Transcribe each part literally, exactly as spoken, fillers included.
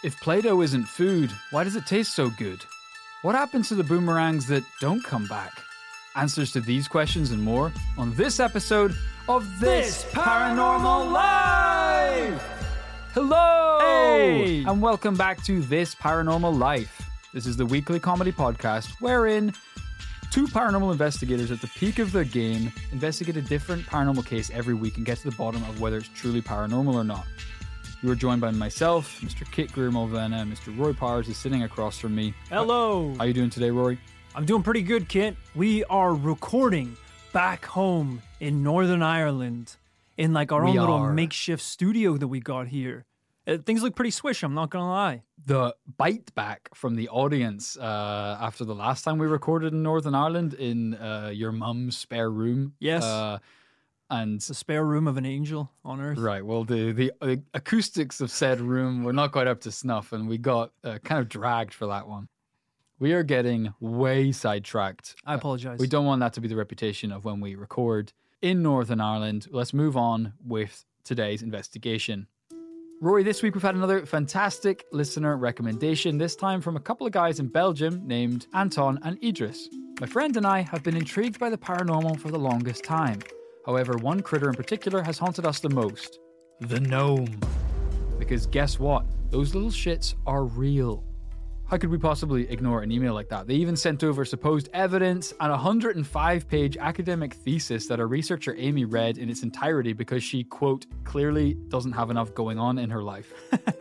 If Play-Doh isn't food, why does it taste so good? What happens to the boomerangs that don't come back? Answers to these questions and more on this episode of This Paranormal Life! Hello! Hey! And welcome back to This Paranormal Life. This is the weekly comedy podcast wherein two paranormal investigators at the peak of their game investigate a different paranormal case every week and get to the bottom of whether it's truly paranormal or not. You are joined by myself, Mister Kit Greer-Mulvanna, and Mister Roy Powers is sitting across from me. Hello. How are you doing today, Rory? I'm doing pretty good, Kit. We are recording back home in Northern Ireland in like our We own little are. makeshift studio that we got here. Uh, things look pretty swish, I'm not going to lie. The bite back from the audience uh, after the last time we recorded in Northern Ireland in uh, your mum's spare room. Yes. Uh, and It's the spare room of an angel on Earth. Right. Well, the, the uh, acoustics of said room were not quite up to snuff, and we got uh, kind of dragged for that one. We are getting way sidetracked. I apologize. We don't want that to be the reputation of when we record in Northern Ireland. Let's move on with today's investigation. Rory, this week we've had another fantastic listener recommendation, this time from a couple of guys in Belgium named Anton and Idris. My friend and I have been intrigued by the paranormal for the longest time. However, one critter in particular has haunted us the most. The gnome. Because guess what? Those little shits are real. How could we possibly ignore an email like that? They even sent over supposed evidence and a one hundred five page academic thesis that a researcher Amy read in its entirety because she, quote, clearly doesn't have enough going on in her life.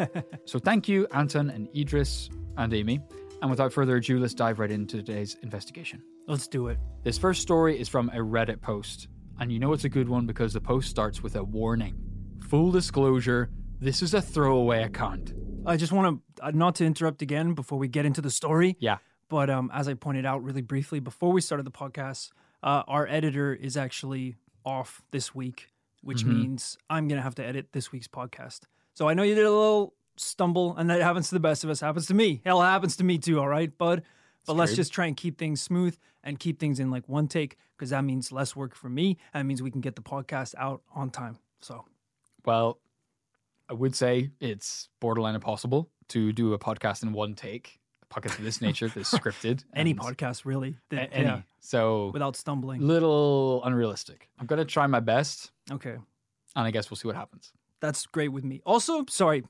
So thank you, Anton and Idris and Amy. And without further ado, let's dive right into today's investigation. Let's do it. This first story is from a Reddit post. And you know it's a good one because the post starts with a warning. Full disclosure, this is a throwaway account. I just want to, uh, not to interrupt again before we get into the story. Yeah. But um, as I pointed out really briefly before we started the podcast, uh, our editor is actually off this week, which Mm-hmm. means I'm going to have to edit this week's podcast. So I know you did a little stumble, and that happens to the best of us. Happens to me. Hell, it happens to me too, all right, bud? But let's great. just try and keep things smooth and keep things in like one take, because that means less work for me. And it means we can get the podcast out on time. So Well, I would say it's borderline impossible to do a podcast in one take. A podcast of this nature that's scripted. any and- podcast, really. a- that- any. Yeah, So, without stumbling. little unrealistic. I'm going to try my best, Okay. and I guess we'll see what happens. That's great with me. Also, sorry,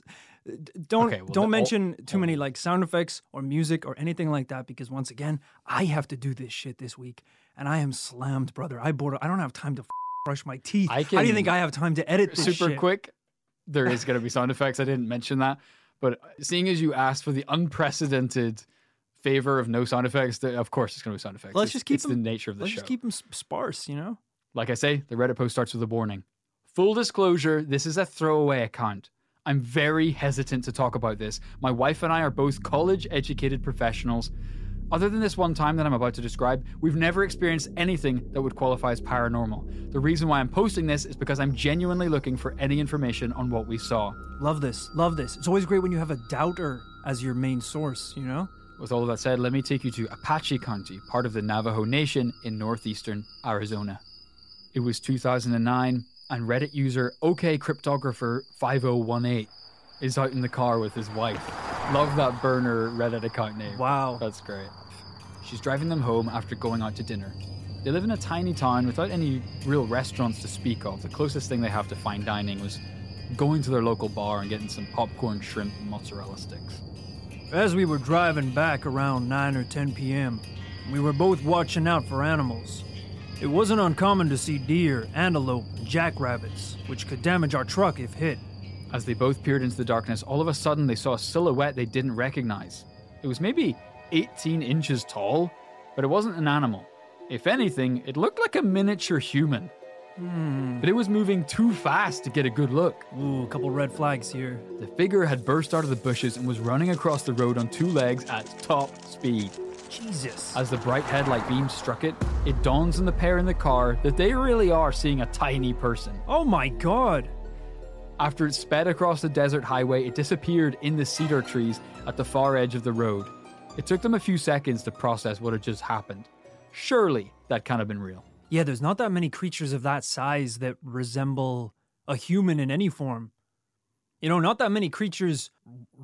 don't Okay, well, don't the- mention oh, too many like sound effects or music or anything like that, because once again, I have to do this shit this week, and I am slammed, brother. I border. I don't have time to f- brush my teeth. I How do you can- think I have time to edit this Super shit? quick, there is going to be sound effects. I didn't mention that. But seeing as you asked for the unprecedented favor of no sound effects, th- of course it's going to be sound effects. Let's It's- just keep It's them- the nature of the Let's show. just keep them sparse, you know. Like I say, the Reddit post starts with a warning. Full disclosure, this is a throwaway account. I'm very hesitant to talk about this. My wife and I are both college-educated professionals. Other than this one time that I'm about to describe, we've never experienced anything that would qualify as paranormal. The reason why I'm posting this is because I'm genuinely looking for any information on what we saw. Love this. Love this. It's always great when you have a doubter as your main source, you know. With all of that said, let me take you to Apache County, part of the Navajo Nation in northeastern Arizona. It was two thousand nine, and Reddit user OKCryptographer five oh one eight is out in the car with his wife. Love that burner Reddit account name. Wow. That's great. She's driving them home after going out to dinner. They live in a tiny town without any real restaurants to speak of. The closest thing they have to fine dining was going to their local bar and getting some popcorn, shrimp, and mozzarella sticks. As we were driving back around nine or ten p.m., we were both watching out for animals. It wasn't uncommon to see deer, antelope, and jackrabbits, which could damage our truck if hit. As they both peered into the darkness, all of a sudden they saw a silhouette they didn't recognize. It was maybe eighteen inches tall, but it wasn't an animal. If anything, it looked like a miniature human. But it was moving too fast to get a good look. Ooh, a couple red flags here. The figure had burst out of the bushes and was running across the road on two legs at top speed. Jesus. As the bright headlight beam struck it, it dawns on the pair in the car that they really are seeing a tiny person. Oh my god. After it sped across the desert highway, it disappeared in the cedar trees at the far edge of the road. It took them a few seconds to process what had just happened. Surely that can't have been real. Yeah, there's not that many creatures of that size that resemble a human in any form. You know, not that many creatures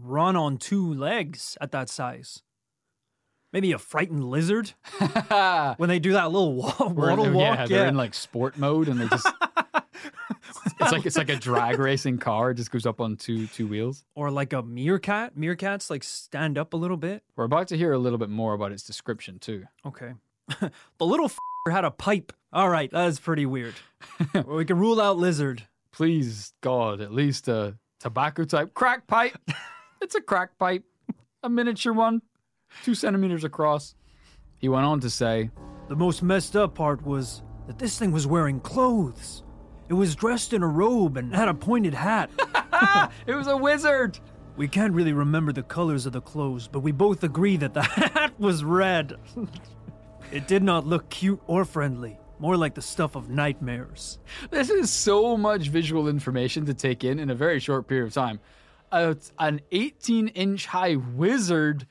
run on two legs at that size? Maybe a frightened lizard when they do that little wa- waddle Or, walk. Yeah, they're in like sport mode and they just. It's like it's like a drag racing car. It just goes up on two two wheels. Or like a meerkat. Meerkats like stand up a little bit. We're about to hear a little bit more about its description too. Okay. The little f- had a pipe. All right, that is pretty weird. Well, we can rule out lizard. Please, God, at least a tobacco type crack pipe. It's a crack pipe, a miniature one, two centimeters across. He went on to say, The most messed up part was that this thing was wearing clothes. It was dressed in a robe and had a pointed hat. it was a wizard. We can't really remember the colors of the clothes, but we both agree that the hat was red. It did not look cute or friendly, more like the stuff of nightmares. This is so much visual information to take in in a very short period of time. Uh, an eighteen-inch high wizard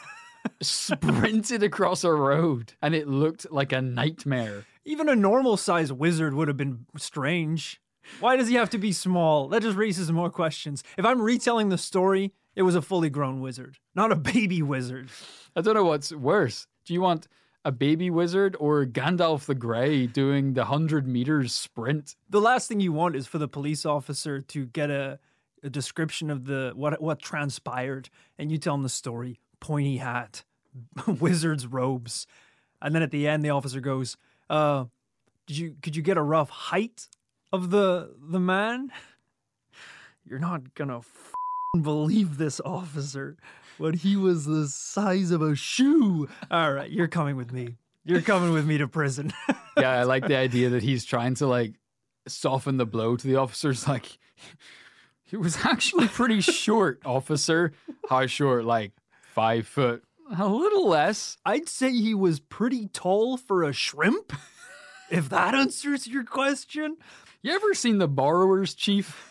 sprinted across a road, and it looked like a nightmare. Even a normal-sized wizard would have been strange. Why does he have to be small? That just raises more questions. If I'm retelling the story, it was a fully grown wizard, not a baby wizard. I don't know what's worse. Do you want a baby wizard or Gandalf the Grey doing the one hundred meters sprint? The last thing you want is for the police officer to get a, a description of the what what transpired, and you tell him the story. Pointy hat, wizard's robes. And then at the end, the officer goes, uh, did you, could you get a rough height of the the man? You're not gonna f***ing believe this, officer, but he was the size of a shoe. All right, you're coming with me. You're coming with me to prison. Yeah, I like the idea that he's trying to like soften the blow to the officers. Like, he was actually pretty short, officer. How short? Like five foot. A little less. I'd say he was pretty tall for a shrimp, if that answers your question. You ever seen The Borrowers, Chief?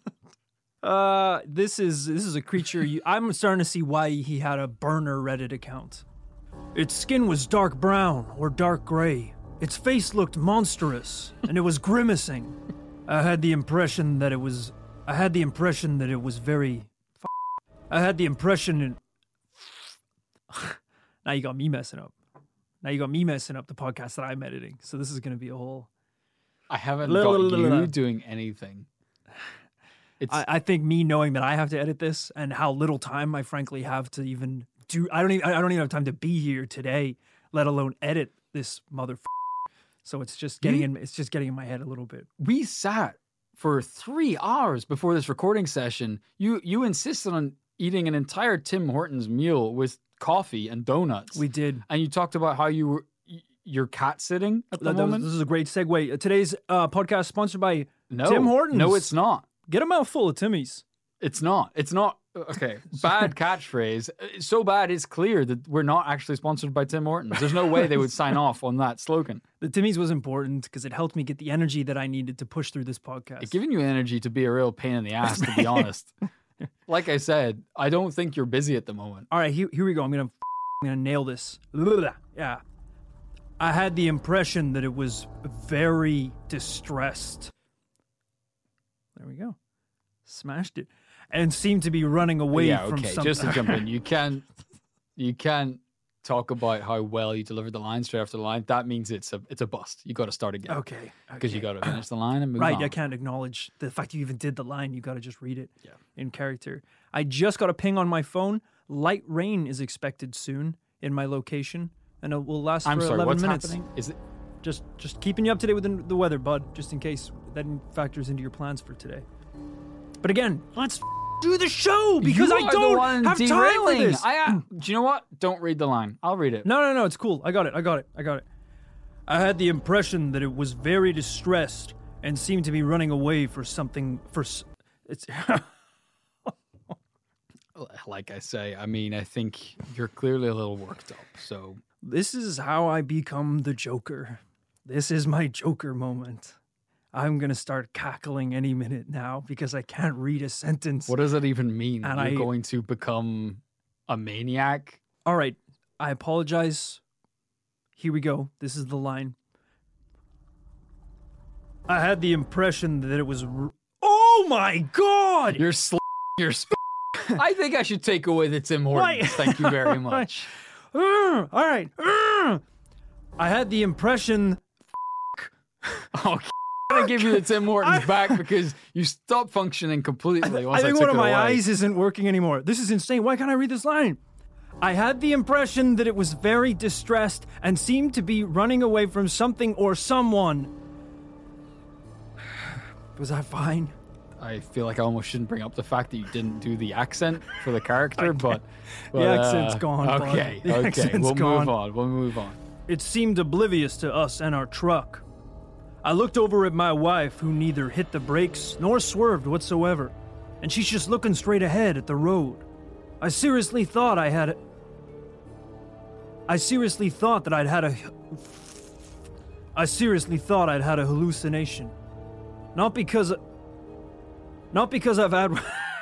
Uh, this is this is a creature. You, I'm starting to see why he had a burner Reddit account. Its skin was dark brown or dark gray. Its face looked monstrous, and it was grimacing. I had the impression that it was. I had the impression that it was very. F- I had the impression. It, now you got me messing up. Now you got me messing up the podcast that I'm editing. So this is going to be a whole. I haven't La- got la- la- you la- la. doing anything. It's I, I think me knowing that I have to edit this and how little time I frankly have to even do. I don't even. I don't even have time to be here today, let alone edit this mother. So it's just getting You- in. It's just getting in my head a little bit. we sat for three hours before this recording session. You you insisted on eating an entire Tim Hortons meal with coffee and donuts. We did. and you talked about how you were y- you're cat sitting at the That- that was- moment. this is a great segue. Uh, Today's uh, podcast sponsored by no, Tim Hortons. No, it's not. Get a mouthful of Timmy's. It's not. It's not. Okay, bad catchphrase. It's so bad, it's clear that we're not actually sponsored by Tim Hortons. There's no way they would sign off on that slogan. The Timmy's was important because it helped me get the energy that I needed to push through this podcast. It's giving you energy to be a real pain in the ass, to be honest. Like I said, I don't think you're busy at the moment. All right, here, here we go. I'm gonna, I'm gonna nail this. Blah. Yeah, I had the impression that it was very distressed. There we go, smashed it, and seemed to be running away yeah, from okay. something. Just to jump in, you can't, you can't talk about how well you delivered the line straight after the line. That means it's a it's a bust. You got to start again. Okay, Because okay. you got to finish the line and move Right, on. I can't acknowledge the fact you even did the line. You got to just read it Yeah. in character. I just got a ping on my phone. Light rain is expected soon in my location, and it will last I'm for sorry. eleven What's minutes. happening? Is it? Just, just keeping you up to date with the, the weather, bud, just in case that factors into your plans for today. But again, let's do the show because you I are the don't one have time derailing. for this. I, uh, do you know what? Don't read the line. I'll read it. No, no, no, it's cool. I got it. I got it. I got it. I had the impression that it was very distressed and seemed to be running away for something. For s- it's. Like I say, I mean, I think you're clearly a little worked up. So This is how I become the Joker. This is my Joker moment. I'm gonna start cackling any minute now because I can't read a sentence. what does that even mean? And You're I- going to become a maniac? All right, I apologize. Here we go. This is the line. I had the impression that it was. R- oh my god! You're sl- you're sp- I think I should take away the Tim Hortons. Why? Thank you very much. Uh, all right. Uh, I had the impression. Oh, I'm gonna give you the Tim Hortons back because you stopped functioning completely. Once I think I took one of it my away. eyes isn't working anymore. This is insane. Why can't I read this line? I had the impression that it was very distressed and seemed to be running away from something or someone. Was I fine? I feel like I almost shouldn't bring up the fact that you didn't do the accent for the character, but, but The accent's uh, gone, bud. Okay, The okay, accent's we'll gone. move on. We'll move on. It seemed oblivious to us and our truck. I looked over at my wife, who neither hit the brakes nor swerved whatsoever, and she's just looking straight ahead at the road. I seriously thought I had a... I seriously thought that I'd had a... I seriously thought I'd had a hallucination. Not because... Not because I've had...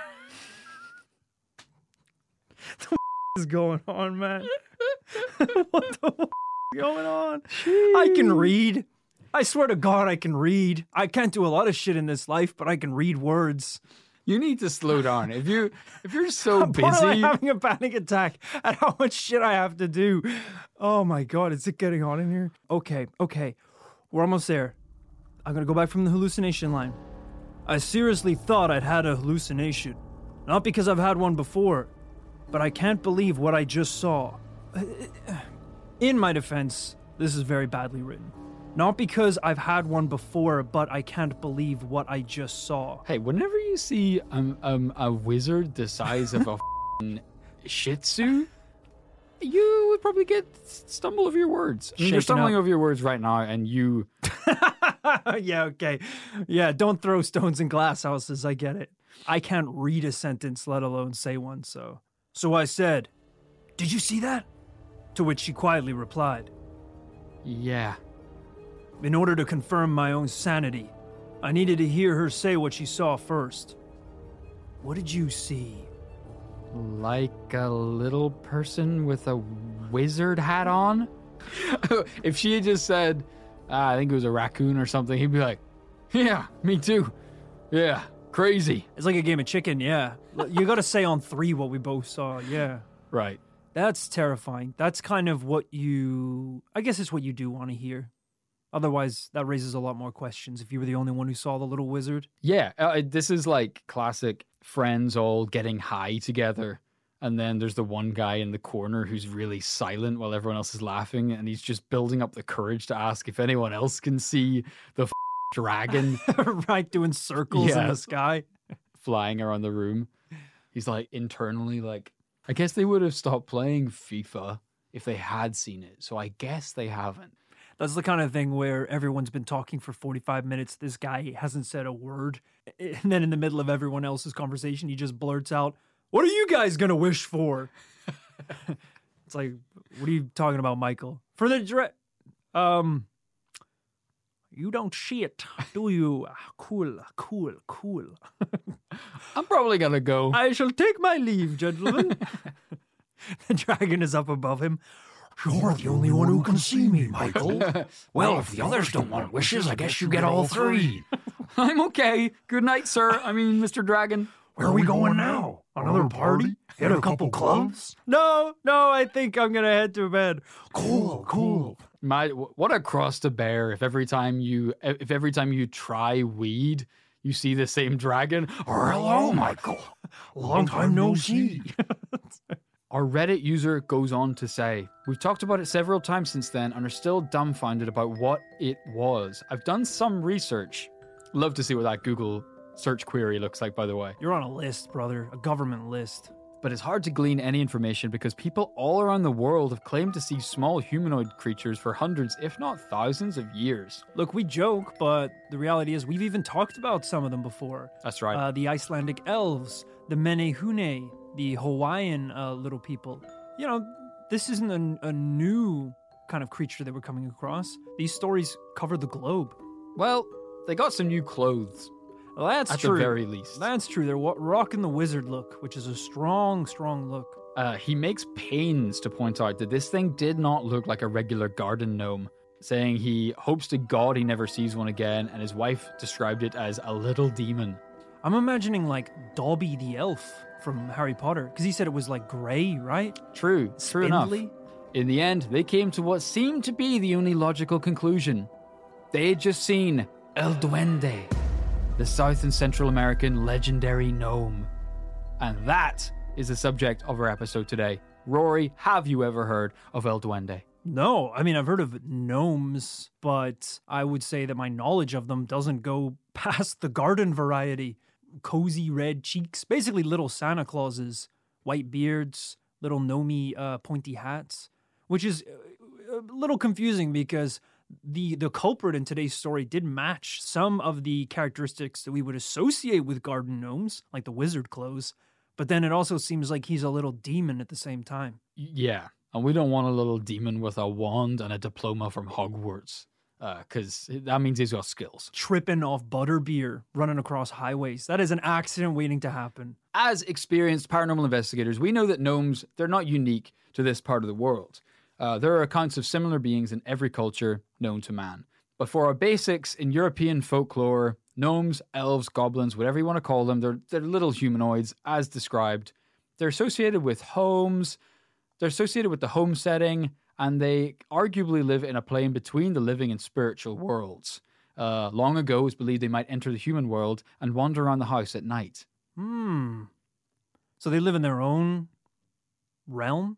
What is going on, man? What the f- is going on? I can read. I swear to God, I can read. I can't do a lot of shit in this life, but I can read words. You need to slow down. If you if you're so I'm borderline busy, having a panic attack at how much shit I have to do. Oh my God, is it getting hot in here? Okay, okay. We're almost there. I'm gonna go back from the hallucination line. I seriously thought I'd had a hallucination. Not because I've had one before, but I can't believe what I just saw. In my defense, this is very badly written. Not because I've had one before, but I can't believe what I just saw. hey, whenever you see um, um a wizard the size of a f***ing Shih Tzu, you would probably get stumble over your words. I mean, you're Shaken stumbling up. over your words right now, and you. Yeah, okay. Yeah, don't throw stones in glass houses. I get it. I can't read a sentence, let alone say one, so. So I said, "Did you see that?" To which she quietly replied, Yeah. in order to confirm my own sanity, I needed to hear her say what she saw first. What did you see? Like a little person with a wizard hat on? If she had just said, ah, I think it was a raccoon or something, he'd be like, yeah, me too. Yeah, crazy. It's like a game of chicken, yeah. You gotta say on three what we both saw, yeah. Right. That's terrifying. That's kind of what you... I guess it's what you do want to hear. Otherwise, that raises a lot more questions if you were the only one who saw the little wizard. Yeah, uh, this is like classic friends all getting high together. And then there's the one guy in the corner who's really silent while everyone else is laughing. And he's just building up the courage to ask if anyone else can see the f- dragon Right, doing circles in Yeah. the sky. flying around the room. He's like internally like, I guess they would have stopped playing FIFA if they had seen it. So I guess they haven't. That's the kind of thing where everyone's been talking for forty-five minutes. This guy hasn't said a word. And then in the middle of everyone else's conversation, he just blurts out, "What are you guys going to wish for?" It's like, what are you talking about, Michael? For the dre- Um, you don't see it, do you? Cool, cool, cool. I'm probably going to go. I shall take my leave, gentlemen. The dragon is up above him. You're the only one who can see me, Michael. Well, if the others don't want wishes, I guess you get all three. I'm okay. Good night, sir. I mean, Mister Dragon. Where are we going now? Another party? Hit a couple clubs? No, no, I think I'm going to head to bed. Cool, cool. My, what a cross to bear if every time you if every time you try weed, you see the same dragon. Or hello, Michael. Long time no see. Our Reddit user goes on to say, we've talked about it several times since then and are still dumbfounded about what it was. I've done some research. Love to see what that Google search query looks like, by the way. You're on a list, brother, a government list. But it's hard to glean any information because people all around the world have claimed to see small humanoid creatures for hundreds, if not thousands of years. Look, we joke, but the reality is we've even talked about some of them before. That's right. Uh, the Icelandic elves, the Menehune, the Hawaiian uh, little people. You know, this isn't a, a new kind of creature that we're coming across. These stories cover the globe. Well, they got some new clothes, Well, that's at true. the very least. That's true. They're wa- rocking the wizard look, which is a strong, strong look. Uh, he makes pains to point out that this thing did not look like a regular garden gnome, saying he hopes to God he never sees one again, and his wife described it as a little demon. I'm imagining like Dobby the elf from Harry Potter, because he said it was like grey, right? True, true enough. Spindly? In the end, they came to what seemed to be the only logical conclusion. They had just seen El Duende, the South and Central American legendary gnome. And that is the subject of our episode today. Rory, have you ever heard of El Duende? No, I mean, I've heard of gnomes, but I would say that my knowledge of them doesn't go past the garden variety. Cozy red cheeks, basically little Santa Clauses, white beards, little gnomey uh, pointy hats, which is a little confusing because the the culprit in today's story did match some of the characteristics that we would associate with garden gnomes, like the wizard clothes, but then it also seems like he's a little demon at the same time. Yeah, and we don't want a little demon with a wand and a diploma from Hogwarts, because uh, that means he's got skills. Tripping off butterbeer, running across highways. That is an accident waiting to happen. As experienced paranormal investigators, we know that gnomes, they're not unique to this part of the world. Uh, there are accounts of similar beings in every culture known to man. But for our basics, in European folklore, gnomes, elves, goblins, whatever you want to call them, they're, they're little humanoids, as described. They're associated with homes, they're associated with the home setting, and they arguably live in a plane between the living and spiritual worlds. Uh, long ago, it was believed they might enter the human world and wander around the house at night. Hmm. So they live in their own realm?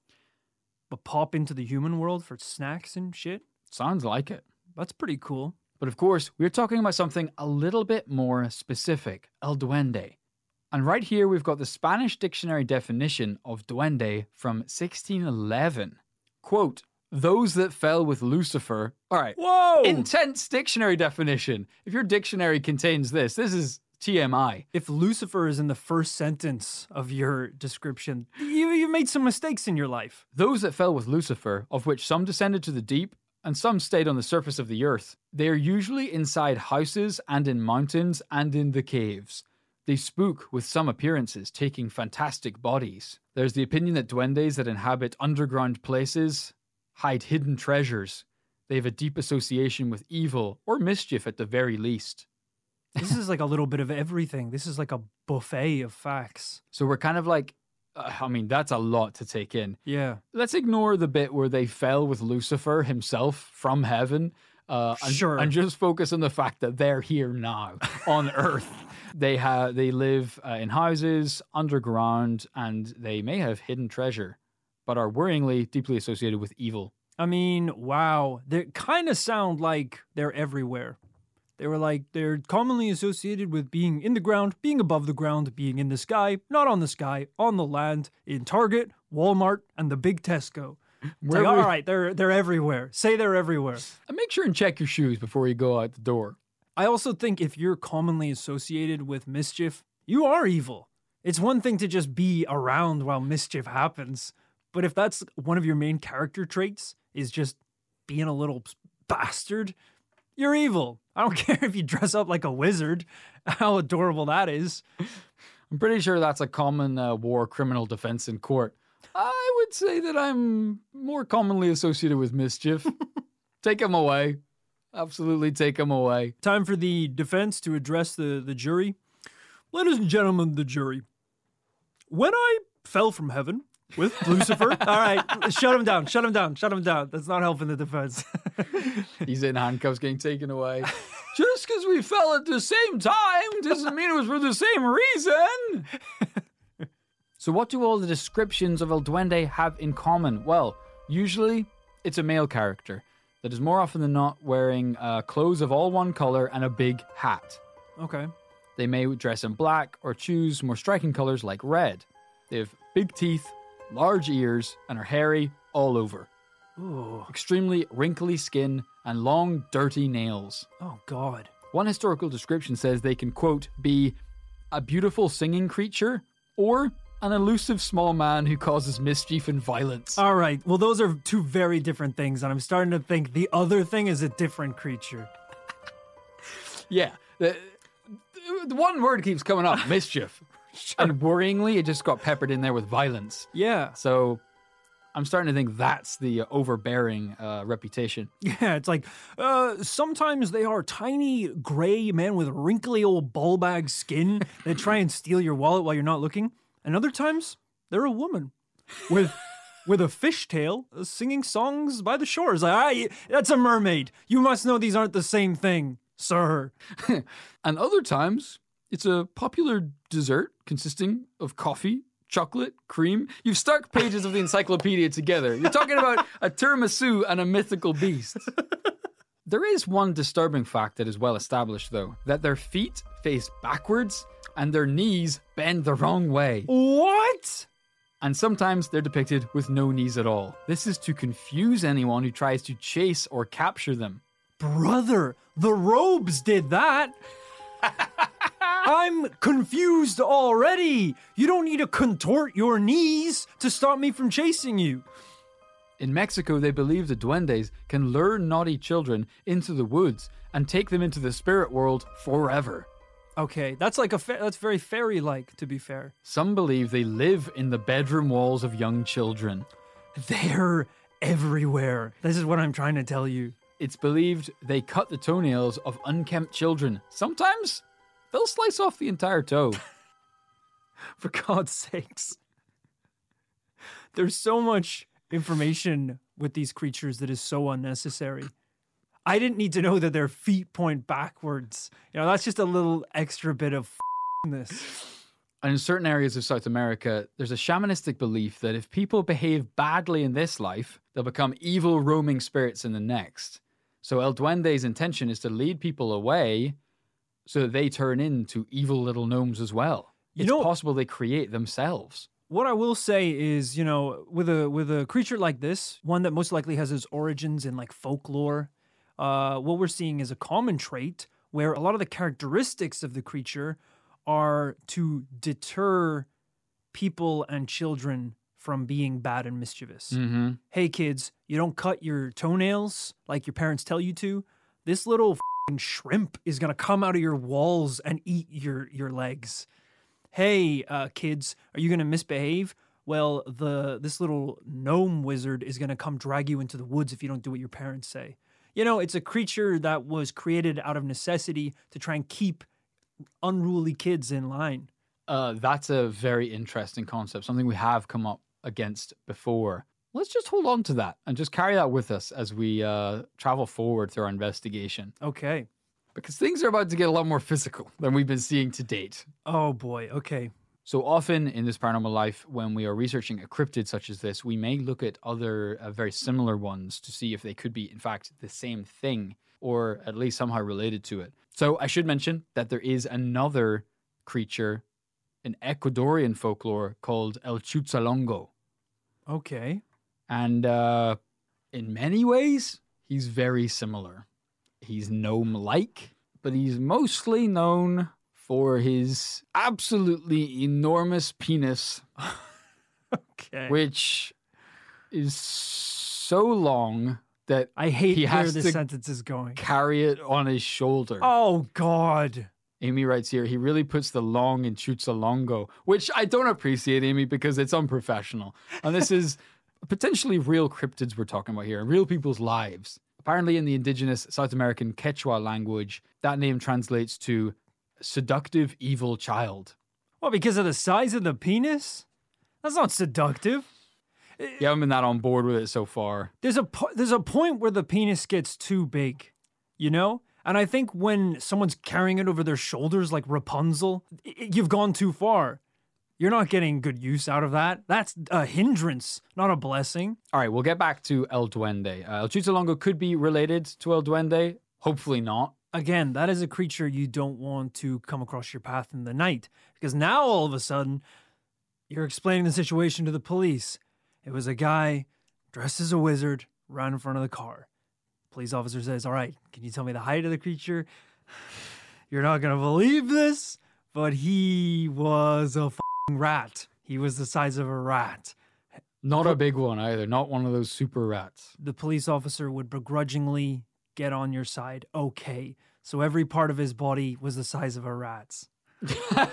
But pop into the human world for snacks and shit? Sounds like it. That's pretty cool. But of course, we're talking about something a little bit more specific, El Duende. And right here, we've got the Spanish dictionary definition of duende from sixteen eleven. Quote, those that fell with Lucifer. All right. Whoa! Intense dictionary definition. If your dictionary contains this, this is T M I. If Lucifer is in the first sentence of your description, you, you've made some mistakes in your life. Those that fell with Lucifer, of which some descended to the deep and some stayed on the surface of the earth. They are usually inside houses and in mountains and in the caves. They spook with some appearances, taking fantastic bodies. There's the opinion that duendes that inhabit underground places hide hidden treasures. They have a deep association with evil or mischief at the very least. This is like a little bit of everything. This is like a buffet of facts. So we're kind of like, uh, I mean, that's a lot to take in. Yeah. Let's ignore the bit where they fell with Lucifer himself from heaven. Uh, and, Sure. and just focus on the fact that they're here now on Earth. They have, they live uh, in houses, underground, and they may have hidden treasure, but are worryingly deeply associated with evil. I mean, wow. They kind of sound like they're everywhere. They were like, they're commonly associated with being in the ground, being above the ground, being in the sky, not on the sky, on the land, in Target, Walmart, and the big Tesco. It's Where like, we- all right, they're they're everywhere. Say they're everywhere. And make sure and check your shoes before you go out the door. I also think if you're commonly associated with mischief, you are evil. It's one thing to just be around while mischief happens, but if that's one of your main character traits, is just being a little bastard, you're evil. I don't care if you dress up like a wizard, how adorable that is. I'm pretty sure that's a common uh, war criminal defense in court. I would say that I'm more commonly associated with mischief. Take him away. Absolutely take him away. Time for the defense to address the, the jury. Ladies and gentlemen, the jury. When I fell from heaven with Lucifer, all right, shut him down, shut him down, shut him down. That's not helping the defense. He's in handcuffs getting taken away. Just because we fell at the same time doesn't mean it was for the same reason. So what do all the descriptions of El Duende have in common? Well, usually it's a male character that is more often than not wearing uh, clothes of all one color and a big hat. Okay. They may dress in black or choose more striking colors like red. They have big teeth, large ears, and are hairy all over. Ooh. Extremely wrinkly skin and long, dirty nails. Oh, God. One historical description says they can, quote, be a beautiful singing creature or an elusive small man who causes mischief and violence. All right. Well, those are two very different things, and I'm starting to think the other thing is a different creature. Yeah. The, the one word keeps coming up, mischief. Sure. And worryingly, it just got peppered in there with violence. Yeah. So I'm starting to think that's the overbearing uh, reputation. Yeah, it's like, uh, sometimes they are tiny gray men with wrinkly old ball bag skin that try and steal your wallet while you're not looking. And other times, they're a woman with with a fishtail uh, singing songs by the shores. Like, ah, that's a mermaid. You must know these aren't the same thing, sir. And other times, it's a popular dessert consisting of coffee, chocolate, cream. You've stuck pages of the encyclopedia together. You're talking about a tiramisu and a mythical beast. There is one disturbing fact that is well established, though, that their feet face backwards and their knees bend the wrong way. What? And sometimes they're depicted with no knees at all. This is to confuse anyone who tries to chase or capture them. Brother, the robes did that. I'm confused already. You don't need to contort your knees to stop me from chasing you. In Mexico, they believe the duendes can lure naughty children into the woods and take them into the spirit world forever. Okay, that's like a fa- that's very fairy-like, to be fair. Some believe they live in the bedroom walls of young children. They're everywhere. This is what I'm trying to tell you. It's believed they cut the toenails of unkempt children. Sometimes they'll slice off the entire toe. For God's sakes. There's so much information with these creatures that is so unnecessary. I didn't need to know that their feet point backwards. You know, that's just a little extra bit of f***ness. And in certain areas of South America, there's a shamanistic belief that if people behave badly in this life, they'll become evil roaming spirits in the next. So El Duende's intention is to lead people away so that they turn into evil little gnomes as well. You It's know- possible they create themselves. What I will say is, you know, with a with a creature like this, one that most likely has its origins in like folklore, uh, what we're seeing is a common trait where a lot of the characteristics of the creature are to deter people and children from being bad and mischievous. Mm-hmm. Hey kids, you don't cut your toenails like your parents tell you to. This little f***ing shrimp is gonna come out of your walls and eat your your legs. Hey, uh, kids, are you going to misbehave? Well, the this little gnome wizard is going to come drag you into the woods if you don't do what your parents say. You know, it's a creature that was created out of necessity to try and keep unruly kids in line. Uh, that's a very interesting concept, something we have come up against before. Let's just hold on to that and just carry that with us as we uh, travel forward through our investigation. Okay. Because things are about to get a lot more physical than we've been seeing to date. Oh boy, okay. So often in this paranormal life, when we are researching a cryptid such as this, we may look at other uh, very similar ones to see if they could be, in fact, the same thing, or at least somehow related to it. So I should mention that there is another creature in Ecuadorian folklore called El Chuzalongo. Okay. And uh, in many ways, he's very similar. He's gnome-like, but he's mostly known for his absolutely enormous penis, Okay. which is so long that I hate he where has this to sentence is going. carry it on his shoulder. Oh God. Amy writes here, he really puts the long in Chuzalongo, which I don't appreciate, Amy, because it's unprofessional. And this is potentially real cryptids we're talking about here, real people's lives. Apparently in the indigenous South American Quechua language, that name translates to seductive evil child. Well, because of the size of the penis? That's not seductive. You haven't been that on board with it so far. There's a po- there's a point where the penis gets too big, you know? And I think when someone's carrying it over their shoulders like Rapunzel, i- you've gone too far. You're not getting good use out of that. That's a hindrance, not a blessing. All right, we'll get back to El Duende. Uh, El Chuzalongo could be related to El Duende. Hopefully not. Again, that is a creature you don't want to come across your path in the night. Because now all of a sudden, you're explaining the situation to the police. It was a guy dressed as a wizard right in front of the car. Police officer says, all right, can you tell me the height of the creature? You're not going to believe this, but he was a f***ing rat. He was the size of a rat. Not a big one either. Not one of those super rats. The police officer would begrudgingly get on your side. Okay, so every part of his body was the size of a rat's.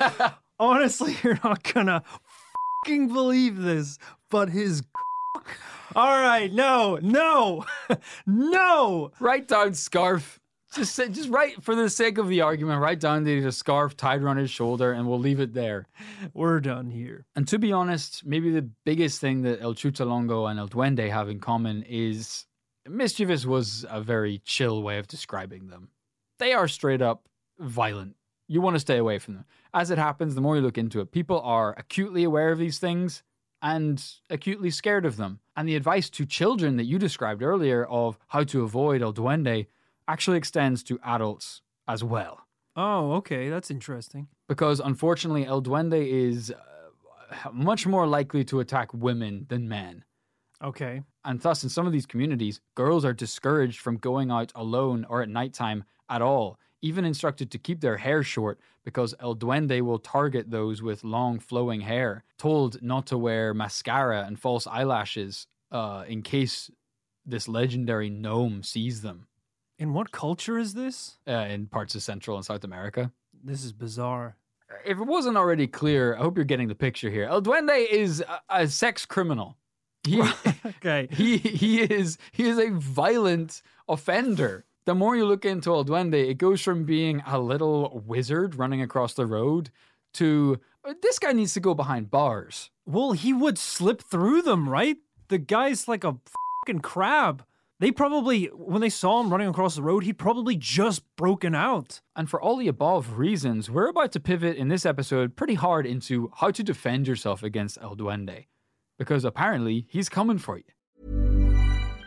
Honestly, you're not gonna f***ing believe this, but his All right, no, no, no. Write down scarf. Just say, just write, for the sake of the argument, write down that he's a scarf tied around his shoulder, and we'll leave it there. We're done here. And to be honest, maybe the biggest thing that El Chutalongo and El Duende have in common is mischievous was a very chill way of describing them. They are straight up violent. You want to stay away from them. As it happens, the more you look into it, people are acutely aware of these things and acutely scared of them. And the advice to children that you described earlier of how to avoid El Duende actually extends to adults as well. Oh, okay, that's interesting. Because unfortunately, El Duende is uh, much more likely to attack women than men. Okay. And thus, in some of these communities, girls are discouraged from going out alone or at nighttime at all, even instructed to keep their hair short because El Duende will target those with long flowing hair, told not to wear mascara and false eyelashes uh, in case this legendary gnome sees them. In what culture is this? Uh, in parts of Central and South America. This is bizarre. If it wasn't already clear, I hope you're getting the picture here. El Duende is a, a sex criminal. He, okay. he he is he is a violent offender. The more you look into El Duende, it goes from being a little wizard running across the road to this guy needs to go behind bars. Well, he would slip through them, right? The guy's like a fucking crab. They probably, when they saw him running across the road, he'd probably just broken out. And for all the above reasons, we're about to pivot in this episode pretty hard into how to defend yourself against El Duende. Because apparently, he's coming for you.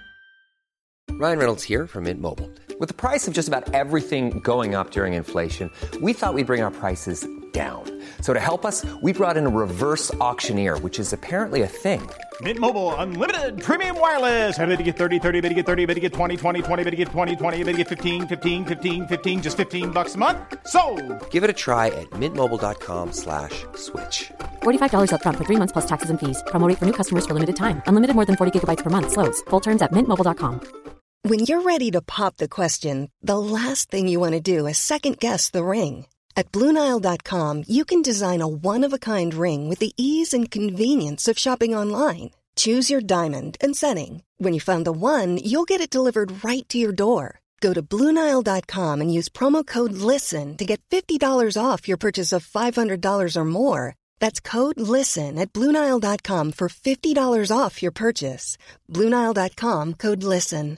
Ryan Reynolds here from Mint Mobile. With the price of just about everything going up during inflation, we thought we'd bring our prices down. So to help us, we brought in a reverse auctioneer, which is apparently a thing. Mint Mobile Unlimited Premium Wireless. How to get thirty, thirty, how to get thirty, how to get twenty, twenty, twenty, how to get twenty, twenty, how to get fifteen, fifteen, fifteen, fifteen, just fifteen bucks a month? Sold! Give it a try at mintmobile.com slash switch. forty-five dollars up front for three months plus taxes and fees. Promo rate for new customers for limited time. Unlimited more than forty gigabytes per month. Slows full terms at mint mobile dot com. When you're ready to pop the question, the last thing you want to do is second-guess the ring. At Blue Nile dot com, you can design a one-of-a-kind ring with the ease and convenience of shopping online. Choose your diamond and setting. When you find the one, you'll get it delivered right to your door. Go to Blue Nile dot com and use promo code LISTEN to get fifty dollars off your purchase of five hundred dollars or more. That's code LISTEN at Blue Nile dot com for fifty dollars off your purchase. Blue Nile dot com, code LISTEN.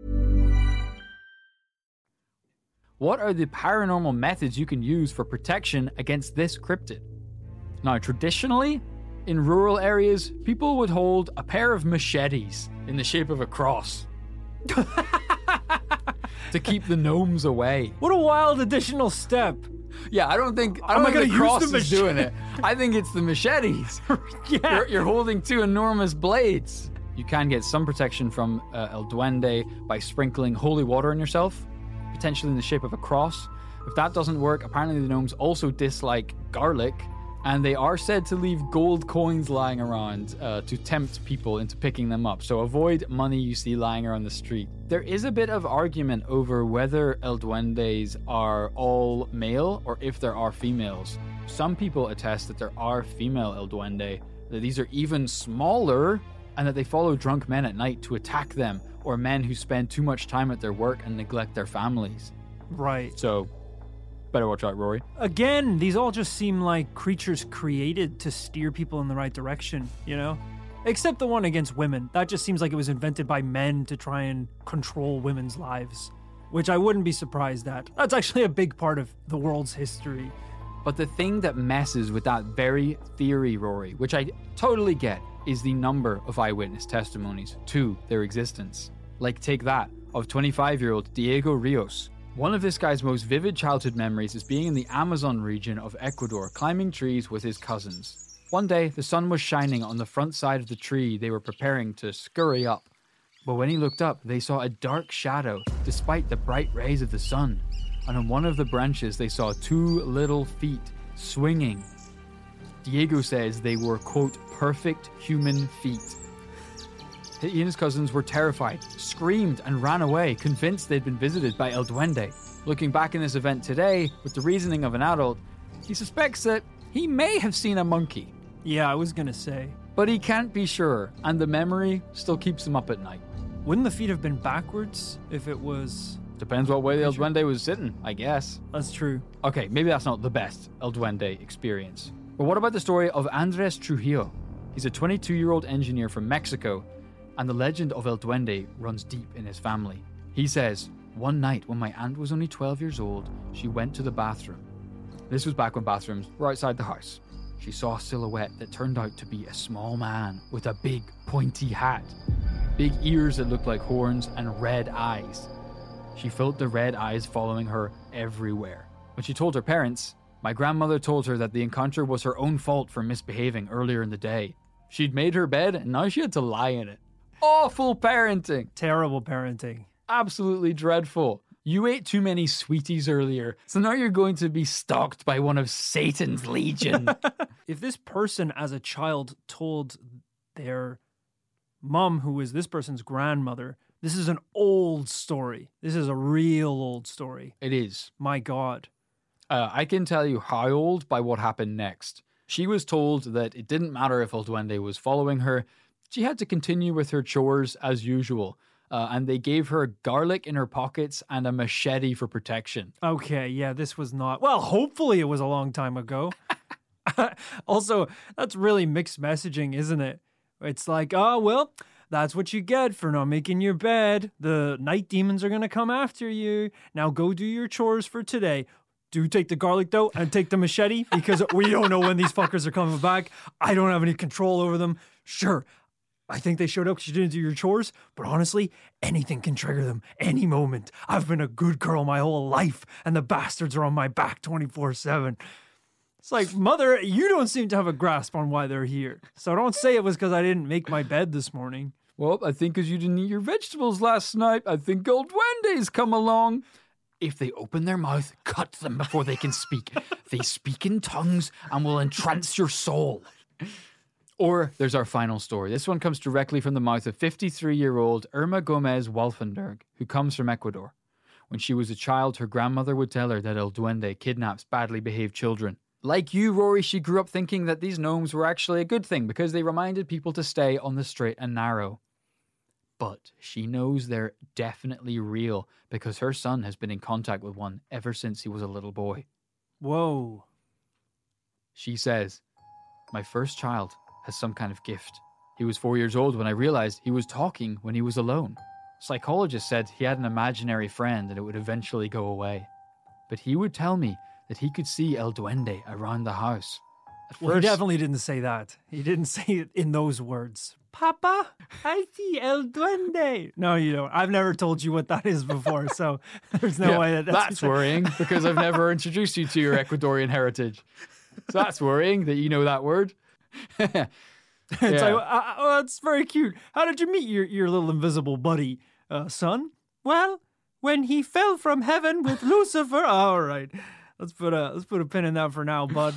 What are the paranormal methods you can use for protection against this cryptid? Now, traditionally, in rural areas, people would hold a pair of machetes in the shape of a cross to keep the gnomes away. What a wild additional step. Yeah, I don't think I don't Am I think the gonna cross use the is mach- doing it. I think it's the machetes. Yeah. You're, you're holding two enormous blades. You can get some protection from uh, El Duende by sprinkling holy water on yourself, potentially in the shape of a cross. If that doesn't work, apparently the gnomes also dislike garlic, and they are said to leave gold coins lying around uh, to tempt people into picking them up. So avoid money you see lying around the street. There is a bit of argument over whether El Duendes are all male or if there are females. Some people attest that there are female El Duende, that these are even smaller, and that they follow drunk men at night to attack them, or men who spend too much time at their work and neglect their families. Right. So, better watch out, Rory. Again, these all just seem like creatures created to steer people in the right direction, you know? Except the one against women. That just seems like it was invented by men to try and control women's lives, which I wouldn't be surprised at. That's actually a big part of the world's history. But the thing that messes with that very theory, Rory, which I totally get, is the number of eyewitness testimonies to their existence. Like, take that, of twenty-five-year-old Diego Rios. One of this guy's most vivid childhood memories is being in the Amazon region of Ecuador, climbing trees with his cousins. One day, the sun was shining on the front side of the tree they were preparing to scurry up. But when he looked up, they saw a dark shadow, despite the bright rays of the sun. And on one of the branches, they saw two little feet swinging. Diego says they were, quote, perfect human feet. He and his cousins were terrified, screamed, and ran away, convinced they'd been visited by El Duende. Looking back in this event today, with the reasoning of an adult, he suspects that he may have seen a monkey. Yeah, I was gonna say. but he can't be sure, and the memory still keeps him up at night. Wouldn't the feet have been backwards if it was... Depends what way the El Duende was sitting, I guess. That's true. Okay, maybe that's not the best El Duende experience. But what about the story of Andres Trujillo? He's a twenty-two-year-old engineer from Mexico, and the legend of El Duende runs deep in his family. He says, one night when my aunt was only twelve years old, she went to the bathroom. This was back when bathrooms were outside the house. She saw a silhouette that turned out to be a small man with a big, pointy hat, big ears that looked like horns, and red eyes. She felt the red eyes following her everywhere. When she told her parents, my grandmother told her that the encounter was her own fault for misbehaving earlier in the day. She'd made her bed and now she had to lie in it. Awful parenting. Terrible parenting. Absolutely dreadful. You ate too many sweeties earlier, so now you're going to be stalked by one of Satan's legion. If this person as a child told their mom, who is this person's grandmother, this is an old story. This is a real old story. It is. My God. Uh, I can tell you how old by what happened next. She was told that it didn't matter if El Duende was following her. She had to continue with her chores as usual. Uh, and they gave her garlic in her pockets and a machete for protection. Okay, yeah, this was not... Well, hopefully it was a long time ago. Also, that's really mixed messaging, isn't it? It's like, oh, well, that's what you get for not making your bed. The night demons are going to come after you. Now go do your chores for today. Do take the garlic, though, and take the machete, because we don't know when these fuckers are coming back. I don't have any control over them. Sure, I think they showed up because you didn't do your chores, but honestly, anything can trigger them any moment. I've been a good girl my whole life, and the bastards are on my back twenty-four seven. It's like, mother, you don't seem to have a grasp on why they're here. So don't say it was because I didn't make my bed this morning. Well, I think because you didn't eat your vegetables last night, I think old Duende's come along. If they open their mouth, cut them before they can speak. They speak in tongues and will entrance your soul. Or there's our final story. This one comes directly from the mouth of fifty-three-year-old Irma Gomez Wolfenberg, who comes from Ecuador. When she was a child, her grandmother would tell her that El Duende kidnaps badly behaved children. Like you, Rory, she grew up thinking that these gnomes were actually a good thing because they reminded people to stay on the straight and narrow. But she knows they're definitely real because her son has been in contact with one ever since he was a little boy. Whoa. She says, my first child has some kind of gift. He was four years old when I realized he was talking when he was alone. Psychologists said he had an imaginary friend and it would eventually go away. But he would tell me that he could see El Duende around the house. At Well, first, he definitely didn't say that. He didn't say it in those words. Papa, I see El Duende. No, you don't. I've never told you what that is before, so there's no Yeah, way that that's... that's worrying because I've never introduced you to your Ecuadorian heritage. So that's worrying that you know that word. It's Yeah. like, uh, oh, that's very cute. How did you meet your, your little invisible buddy, uh, son? Well, when he fell from heaven with Lucifer. All right, let's put a let's put a pin in that for now, bud.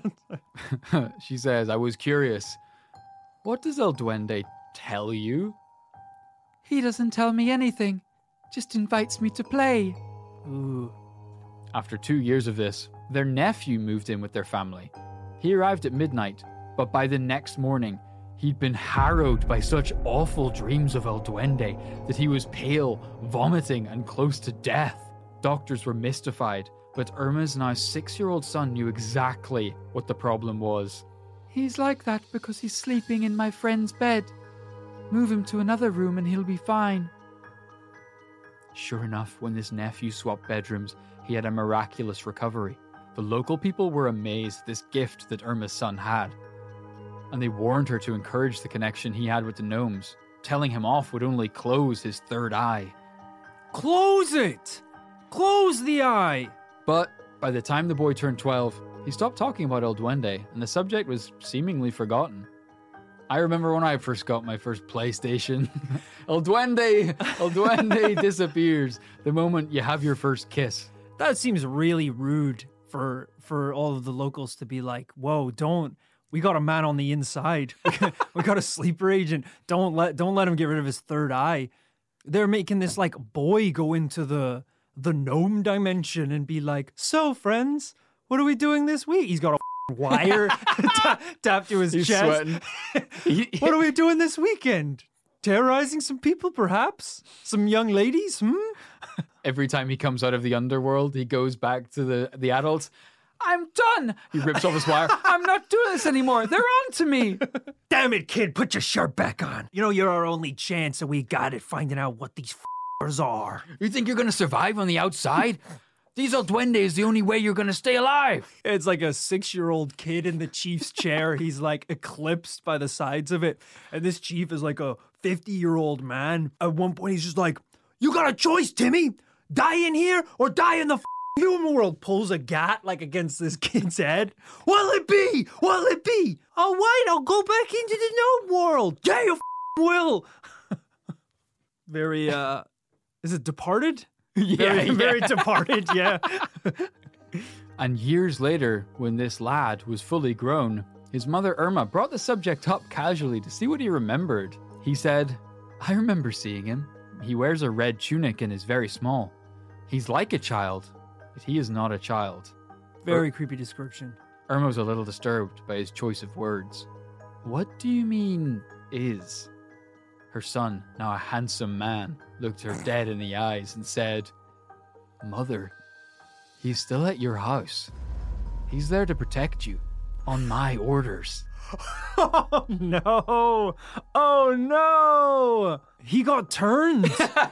She says, I was curious. What does El Duende tell you? He doesn't tell me anything. Just invites me to play. Ooh. After two years of this, their nephew moved in with their family. He arrived at midnight, but by the next morning, he'd been harrowed by such awful dreams of El Duende that he was pale, vomiting, and close to death. Doctors were mystified, but Irma's now six-year-old son knew exactly what the problem was. He's like that because he's sleeping in my friend's bed. Move him to another room and he'll be fine. Sure enough, when this nephew swapped bedrooms, he had a miraculous recovery. The local people were amazed at this gift that Irma's son had. And they warned her to encourage the connection he had with the gnomes. Telling him off would only close his third eye. Close it! Close the eye! But by the time the boy turned twelve, he stopped talking about El Duende, and the subject was seemingly forgotten. I remember when I first got my first PlayStation. El Duende, El Duende disappears the moment you have your first kiss. That seems really rude for for all of the locals to be like, whoa, don't, we got a man on the inside. We got a sleeper agent. Don't let don't let him get rid of his third eye. They're making this like boy go into the the gnome dimension and be like, so friends, what are we doing this week? He's got a wire ta- tapped to his He's chest. sweating. He- What are we doing this weekend? Terrorizing some people, perhaps? Some young ladies? Hmm? Every time he comes out of the underworld, he goes back to the, the adults. I'm done. He rips off his wire. I'm not doing this anymore. They're on to me. Damn it, kid, put your shirt back on. You know, you're our only chance, and we got it finding out what these f***ers are. You think you're going to survive on the outside? These old duendes is the only way you're going to stay alive. It's like a six-year-old kid in the chief's chair. He's like eclipsed by the sides of it. And this chief is like a fifty-year-old man. At one point, he's just like, you got a choice, Timmy. Die in here or die in the f- human world. Pulls a gat like against this kid's head. What'll it be? What'll it be? All right, I'll go back into the gnome world. Yeah, you f- will. Very, uh, is it Departed? Yeah, very, yeah. very Departed, yeah. And years later, when this lad was fully grown, his mother Irma brought the subject up casually to see what he remembered. He said, I remember seeing him. He wears a red tunic and is very small. He's like a child, but he is not a child. Very creepy description. Irma was a little disturbed by his choice of words. What do you mean, is? Her son, now a handsome man, looked her dead in the eyes and said, Mother, he's still at your house. He's there to protect you, on my orders. Oh no! Oh no! He got turned.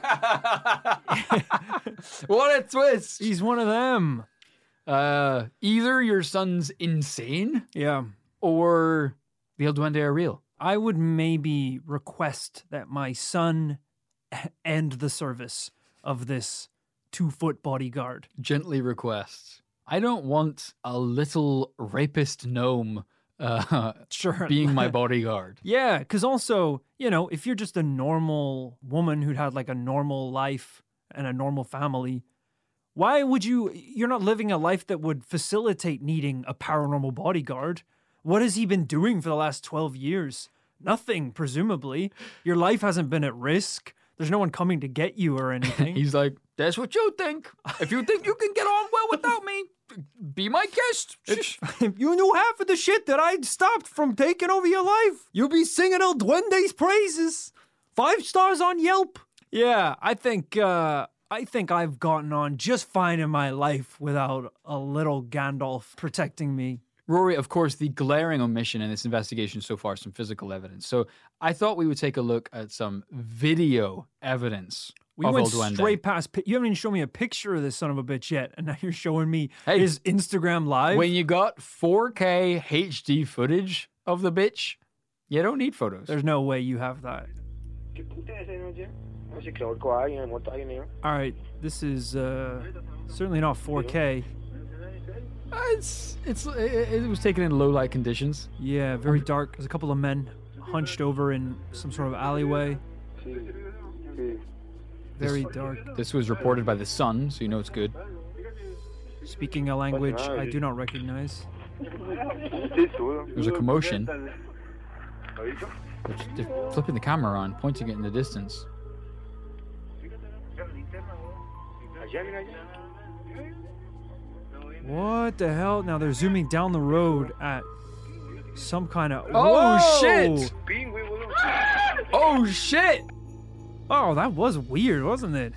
What a twist! He's one of them. Uh, either your son's insane, Yeah. or the El Duende are real. I would maybe request that my son end the service of this two-foot bodyguard. Gently request. I don't want a little rapist gnome uh, Sure. being my bodyguard. Yeah, because also, you know, if you're just a normal woman who'd had like a normal life and a normal family, why would you, you're not living a life that would facilitate needing a paranormal bodyguard. What has he been doing for the last twelve years? Nothing, presumably. Your life hasn't been at risk. There's no one coming to get you or anything. He's like, that's what you think. If you think you can get on well without me, be my guest. If you knew half of the shit that I'd stopped from taking over your life, you'd be singing El Duende's praises. Five stars on Yelp. Yeah, I think uh, I think I've gotten on just fine in my life without a little Gandalf protecting me. Rory, of course, the glaring omission in this investigation so far is some physical evidence. So I thought we would take a look at some video evidence We of went El Duende. straight past. pi- You haven't even shown me a picture of this son of a bitch yet, and now you're showing me Hey, his Instagram live. When you got four K H D footage of the bitch, you don't need photos. There's no way you have that. All right, this is uh, certainly not four K. Uh, It's it's it, it was taken in low light conditions. Yeah, very dark. There's a couple of men hunched over in some sort of alleyway. Very dark. This was reported by the Sun, so you know it's good. Speaking a language I do not recognize. There's a commotion. Which they're flipping the camera on, pointing it in the distance. What the hell? Now they're zooming down the road at some kind of. Oh Whoa! shit! Oh shit! Oh, that was weird, wasn't it?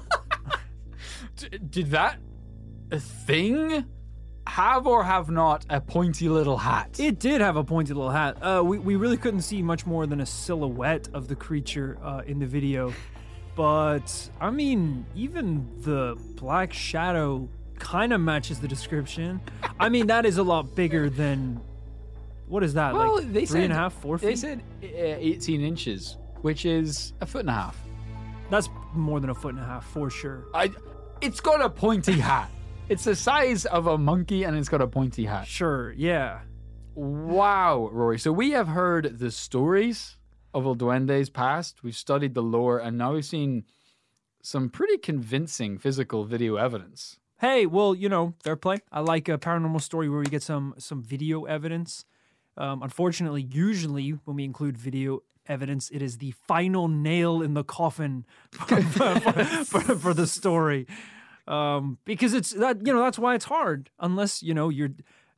D- did that thing have or have not a pointy little hat? It did have a pointy little hat. Uh, we, we really couldn't see much more than a silhouette of the creature uh, in the video. But, I mean, even the black shadow kind of matches the description. I mean, that is a lot bigger than... What is that, Well, like they three said, and a half, four feet? They said uh, eighteen inches, which is a foot and a half. That's more than a foot and a half, for sure. I, it's got a pointy hat. It's the size of a monkey and it's got a pointy hat. Sure, yeah. Wow, Rory. So we have heard the stories of El Duende's past. We've studied the lore, and now we've seen some pretty convincing physical video evidence. Hey, well, you know, fair play. I like a paranormal story where we get some some video evidence. Um, unfortunately, usually when we include video evidence, it is the final nail in the coffin for, for, for, for the story. Um, because it's that, you know, that's why it's hard. Unless, you know, you're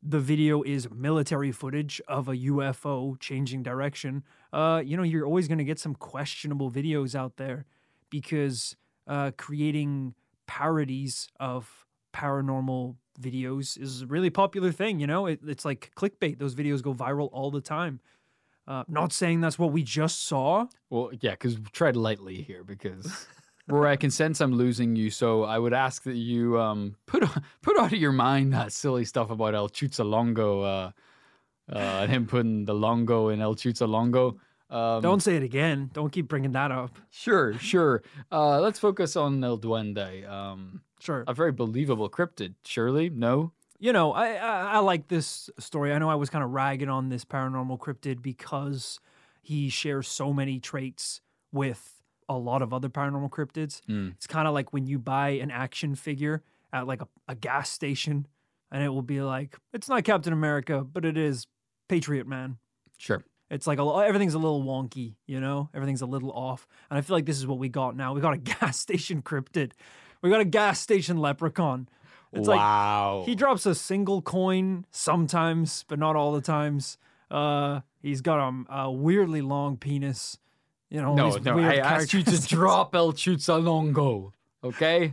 the video is military footage of a U F O changing direction, uh, you know, you're always going to get some questionable videos out there because uh, creating parodies of paranormal videos is a really popular thing, you know? It, it's like clickbait. Those videos go viral all the time. Uh, not saying that's what we just saw. Well, yeah, because tread lightly here, because Rory, I can sense I'm losing you, so I would ask that you um, put put out of your mind that silly stuff about El Chutzalongo uh, uh, and him putting the longo in El Chutzalongo. Um, Don't say it again. Don't keep bringing that up. Sure, sure. Uh, let's focus on El Duende. Um, Sure. a very believable cryptid, surely? No? You know, I, I I like this story. I know I was kind of ragging on this paranormal cryptid because he shares so many traits with a lot of other paranormal cryptids. Mm. It's kind of like when you buy an action figure at like a, a gas station and it will be like, it's not Captain America, but it is Patriot Man. Sure. It's like a, everything's a little wonky, you know? Everything's a little off. And I feel like this is what we got now. We got a gas station cryptid. We got a gas station leprechaun. It's wow. like he drops a single coin sometimes, but not all the times. Uh, he's got a, a weirdly long penis. You know, no, these no, weird I asked you to characteristics. drop El Chutzalongo, okay?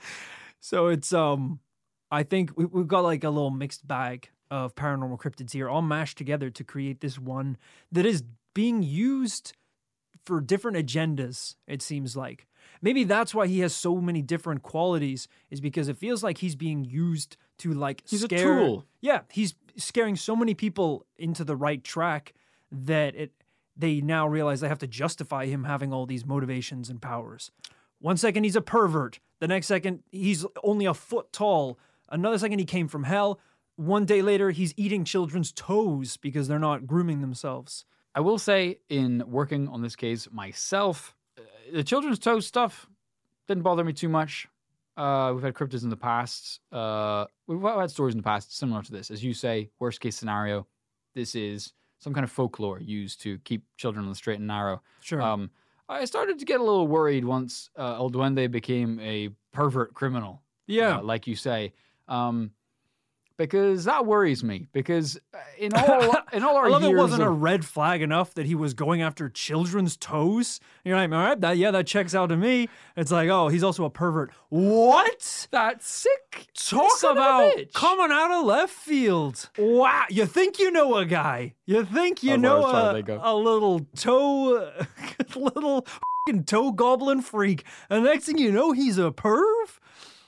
So it's, um, I think we, we've got like a little mixed bag of paranormal cryptids here, all mashed together to create this one that is being used for different agendas, it seems like. Maybe that's why he has so many different qualities, is because it feels like he's being used to like He's a scare. tool. Yeah, he's scaring so many people into the right track that it they now realize they have to justify him having all these motivations and powers. One second he's a pervert, the next second he's only a foot tall, another second he came from hell. One day later he's eating children's toes because they're not grooming themselves. I will say, in working on this case myself, uh, the children's toe stuff didn't bother me too much. Uh, we've had cryptids in the past. Uh, we've had stories in the past similar to this. As you say, worst case scenario, this is some kind of folklore used to keep children on the straight and narrow. Sure. Um, I started to get a little worried once uh, El Duende became a pervert criminal. Yeah. uh, like you say. Um, Because that worries me. Because in all in all our I love years it wasn't of, a red flag enough that he was going after children's toes. You're like, all right, that, yeah, that checks out to me. It's like, oh, he's also a pervert. What? that sick Talk son of a about bitch. coming out of left field. Wow. You think you know a guy. You think you That's where I know was trying to a, think of. a little toe, little f***ing toe goblin freak. And the next thing you know, he's a perv?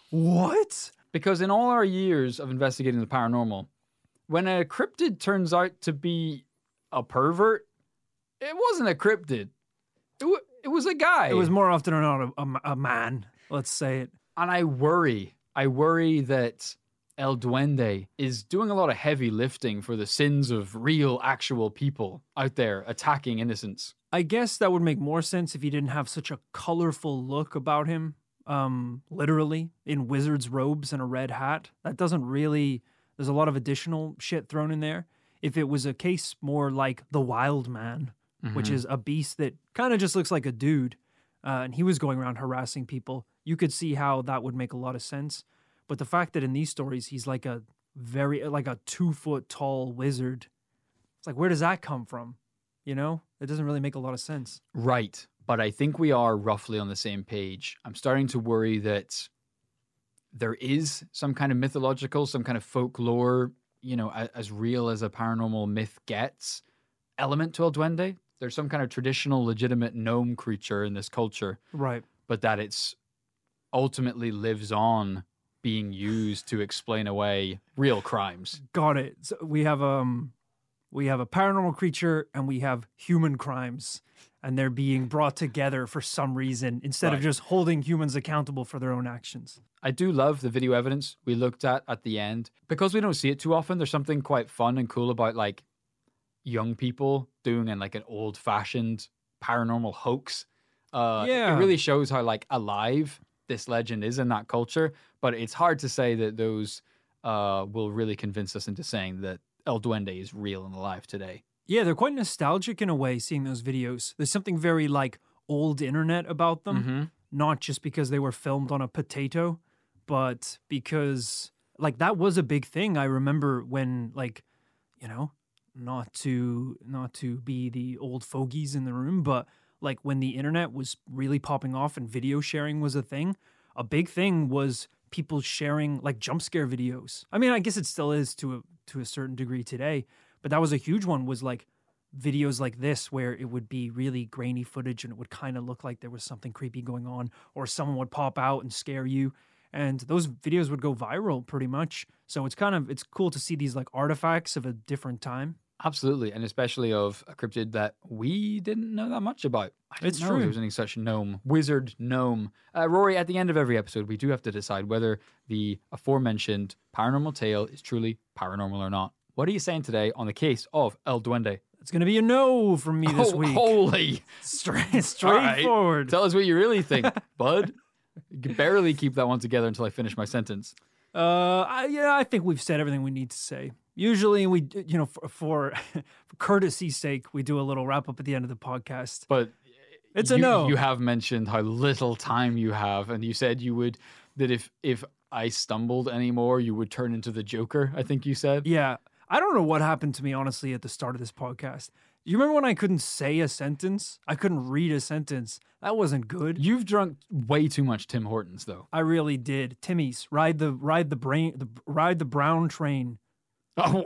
What? Because in all our years of investigating the paranormal, when a cryptid turns out to be a pervert, it wasn't a cryptid. It, w- it was a guy. It was more often than not a, a, a man. Let's say it. And I worry. I worry that El Duende is doing a lot of heavy lifting for the sins of real, actual people out there attacking innocents. I guess that would make more sense if he didn't have such a colorful look about him. Um, literally in wizard's robes and a red hat. That doesn't really, there's a lot of additional shit thrown in there. If it was a case more like the Wild Man, Mm-hmm. which is a beast that kind of just looks like a dude, uh, and he was going around harassing people, you could see how that would make a lot of sense. But the fact that in these stories, he's like a very, like a two foot tall wizard, it's like, where does that come from? You know, it doesn't really make a lot of sense. Right. But I think we are roughly on the same page. I'm starting to worry that there is some kind of mythological, some kind of folklore, you know, as, as real as a paranormal myth gets, element to El Duende. There's some kind of traditional, legitimate gnome creature in this culture, Right. but that it's ultimately lives on being used to explain away real crimes. Got it. So we have um we have a paranormal creature and we have human crimes, and they're being brought together for some reason instead of Right. just holding humans accountable for their own actions. I do love the video evidence we looked at at the end. Because we don't see it too often, there's something quite fun and cool about like young people doing an like an old-fashioned paranormal hoax. Uh, Yeah. It really shows how like alive this legend is in that culture, but it's hard to say that those uh, will really convince us into saying that El Duende is real and alive today. Yeah, they're quite nostalgic in a way, seeing those videos. There's something very like old internet about them, Mm-hmm. not just because they were filmed on a potato, but because like that was a big thing. I remember when, like, you know, not to not to be the old fogies in the room, but like when the internet was really popping off and video sharing was a thing, a big thing was people sharing like jump scare videos. I mean, I guess it still is to a to a certain degree today, but that was a huge one, was like videos like this where it would be really grainy footage and it would kind of look like there was something creepy going on, or someone would pop out and scare you. And those videos would go viral pretty much. So it's kind of, it's cool to see these like artifacts of a different time. Absolutely, and especially of a cryptid that we didn't know that much about. I didn't It's know true. there was any such gnome, wizard gnome. Uh, Rory, at the end of every episode, we do have to decide whether the aforementioned paranormal tale is truly paranormal or not. What are you saying today on the case of El Duende? It's going to be a no from me this Oh, week. holy! Straight, All right. straightforward. Tell us what you really think, bud. You can barely keep that one together until I finish my sentence. Uh, I, yeah, I think we've said everything we need to say. Usually we, you know, for, for, for courtesy's sake, we do a little wrap up at the end of the podcast. But It's you, a no. You have mentioned how little time you have, and you said you would, that if if I stumbled anymore, you would turn into the Joker, I think you said. Yeah. I don't know what happened to me, honestly, at the start of this podcast. You remember when I couldn't say a sentence? I couldn't read a sentence. That wasn't good. You've drunk way too much Tim Hortons, though. I really did. Timmy's, ride the ride the brain the ride the brown train. Oh,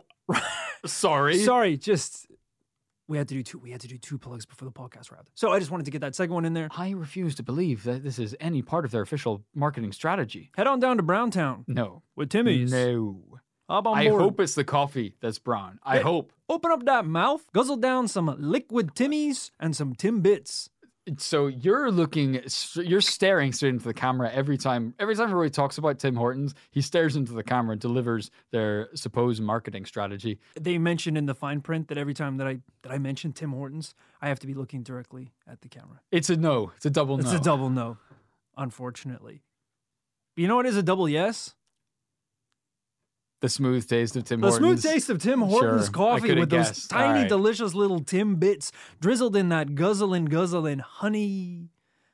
sorry. Sorry, just we had to do two we had to do two plugs before the podcast wrapped. So I just wanted to get that second one in there. I refuse to believe that this is any part of their official marketing strategy. Head on down to Browntown No. with Timmy's. No. Hop on I board. hope it's the coffee that's brown. I Hey, hope. Open up that mouth, guzzle down some liquid Timmy's and some Timbits. So you're looking, you're staring straight into the camera every time. Every time Roy talks about Tim Hortons, he stares into the camera and delivers their supposed marketing strategy. They mentioned in the fine print that every time that I that I mention Tim Hortons, I have to be looking directly at the camera. It's a no. It's a double It's no. a double no, unfortunately. But you know what is a double yes? The smooth taste of Tim The Hortons. smooth taste of Tim Hortons Sure, I coffee coulda with those guessed. tiny, All right. delicious little Tim bits drizzled in that guzzling, guzzling honey.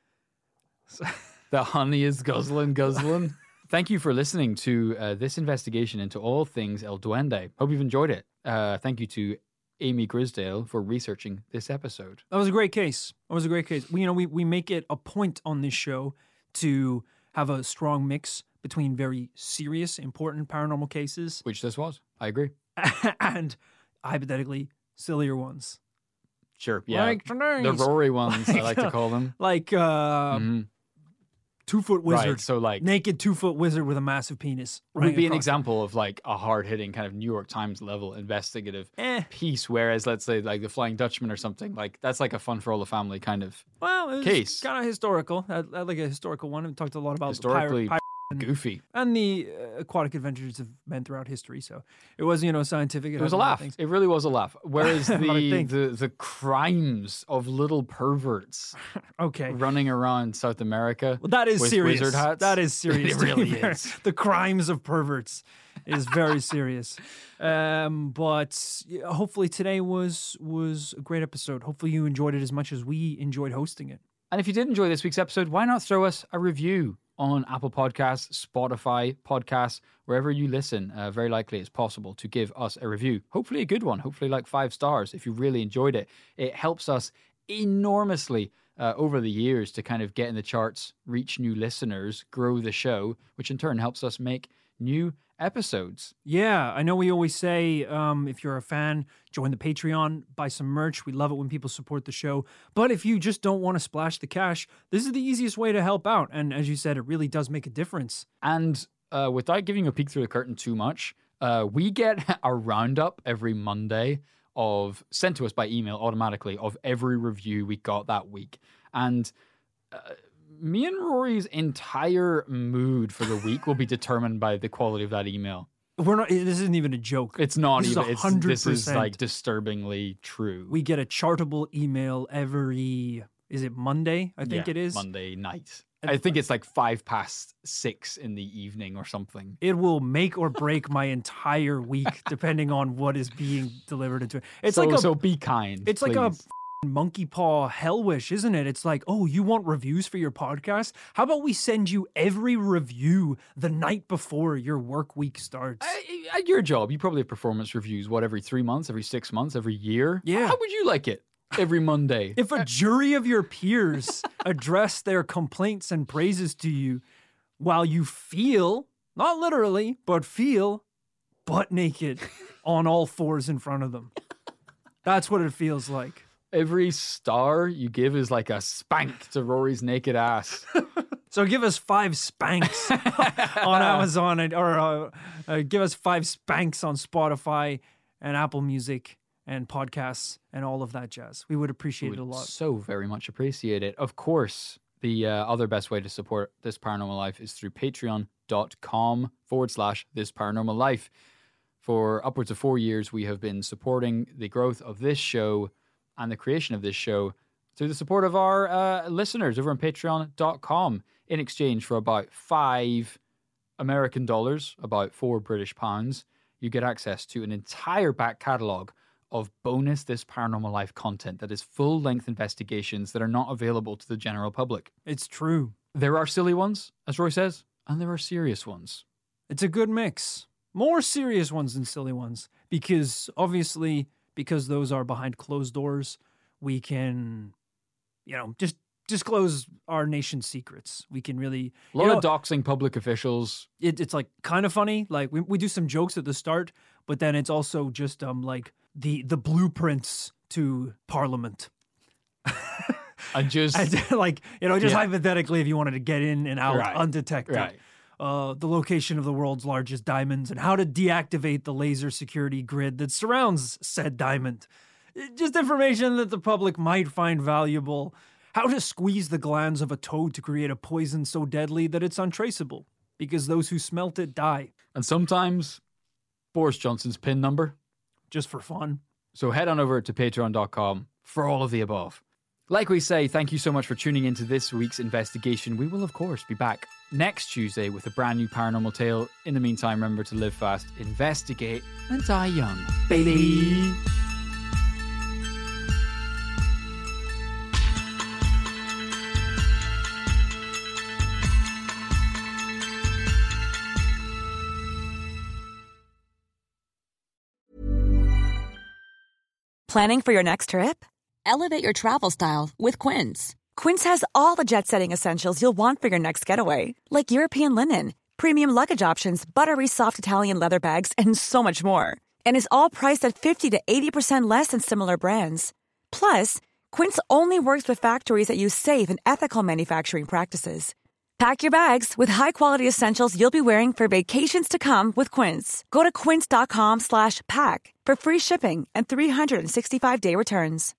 The honey is guzzling, guzzling. Thank you for listening to uh, this investigation into all things El Duende. Hope you've enjoyed it. Uh, thank you to Amy Grisdale for researching this episode. That was a great case. That was a great case. We, you know, we, we make it a point on this show to have a strong mix between very serious, important paranormal cases Which this was. I agree. and hypothetically sillier ones. Sure. Yeah. Like tonight. the Rory ones, I like to call them. Like uh, Mhm. two-foot wizard. Right. So, like, Naked two-foot wizard with a massive penis. would running be an across- example of like a hard-hitting kind of New York Times level investigative Eh. piece. Whereas, let's say, like the Flying Dutchman or something, like that's like a fun for all the family kind of Well, it was Case. kind of historical. I, I like a historical one. We talked a lot about historically the pirate, goofy. and the uh, aquatic adventures of men throughout history. So it was, you know, scientific. It was had a lot of laugh. things. It really was a laugh. Whereas What I the, think. the the crimes of little perverts Okay. running around South America. Well, that is with serious. wizard hats. That is serious. It to be really fair. is. The crimes of perverts is very serious. Um, but yeah, hopefully today was was a great episode. Hopefully you enjoyed it as much as we enjoyed hosting it. And if you did enjoy this week's episode, why not throw us a review on Apple Podcasts, Spotify Podcasts, wherever you listen? Uh, very likely it's possible to give us a review. Hopefully a good one. Hopefully like five stars if you really enjoyed it. It helps us enormously uh, over the years to kind of get in the charts, reach new listeners, grow the show, which in turn helps us make new episodes. Yeah, I know we always say um, if you're a fan, join the Patreon, buy some merch. We love it when people support the show. But if you just don't want to splash the cash, this is the easiest way to help out. And as you said, it really does make a difference. And uh, without giving you a peek through the curtain too much, uh, we get a roundup every Monday of sent to us by email automatically of every review we got that week. And uh, me and Rory's entire mood for the week will be determined by the quality of that email. We're not. This isn't even a joke. It's not This is even. It's, one hundred this is percent. like disturbingly true. We get a chartable email every. Is it Monday? I think Yeah, it is. Monday night. I think it's like five past six in the evening or something. It will make or break my entire week depending on what is being delivered into it. It's so, like a. so be kind. it's like a please. monkey paw hell wish, isn't it? It's like, oh, you want reviews for your podcast? How about we send you every review the night before your work week starts? Uh, At your job, you probably have performance reviews, what, every three months, every six months, every year? Yeah. How would you like it every Monday? If a jury of your peers address their complaints and praises to you while you feel, not literally, but feel butt naked on all fours in front of them. That's what it feels like. Every star you give is like a spank to Rory's naked ass. So give us five spanks on Amazon, and, or uh, uh, give us five spanks on Spotify and Apple Music and podcasts and all of that jazz. We would appreciate We it a would lot. so very much appreciate it. Of course, the uh, other best way to support This Paranormal Life is through patreon.com forward slash This Paranormal Life. For upwards of four years, we have been supporting the growth of this show and the creation of this show through the support of our uh, listeners over on patreon dot com. In exchange for about five American dollars, about four British pounds, you get access to an entire back catalogue of bonus This Paranormal Life content that is full-length investigations that are not available to the general public. It's true. There are silly ones, as Roy says, and there are serious ones. It's a good mix. More serious ones than silly ones. Because obviously, because those are behind closed doors, we can, you know, just disclose our nation's secrets. We can really... A lot you know, of doxing public officials. It, it's like kind of funny. Like we, we do some jokes at the start, but then it's also just um like the the blueprints to Parliament. And just... And, like, you know, just Yeah. hypothetically, if you wanted to get in and out Right. undetected. Right. Uh, the location of the world's largest diamonds and how to deactivate the laser security grid that surrounds said diamond. Just information that the public might find valuable. How to squeeze the glands of a toad to create a poison so deadly that it's untraceable, because those who smelt it die. And sometimes Boris Johnson's PIN number. Just for fun. So head on over to patreon dot com for all of the above. Like we say, thank you so much for tuning into this week's investigation. We will, of course, be back next Tuesday with a brand new paranormal tale. In the meantime, remember to live fast, investigate, and die young. Baby. Planning for your next trip? Elevate your travel style with Quince. Quince has all the jet-setting essentials you'll want for your next getaway, like European linen, premium luggage options, buttery soft Italian leather bags, and so much more. And is all priced at fifty to eighty percent less than similar brands. Plus, Quince only works with factories that use safe and ethical manufacturing practices. Pack your bags with high-quality essentials you'll be wearing for vacations to come with Quince. Go to quince dot com slash pack for free shipping and three sixty-five day returns.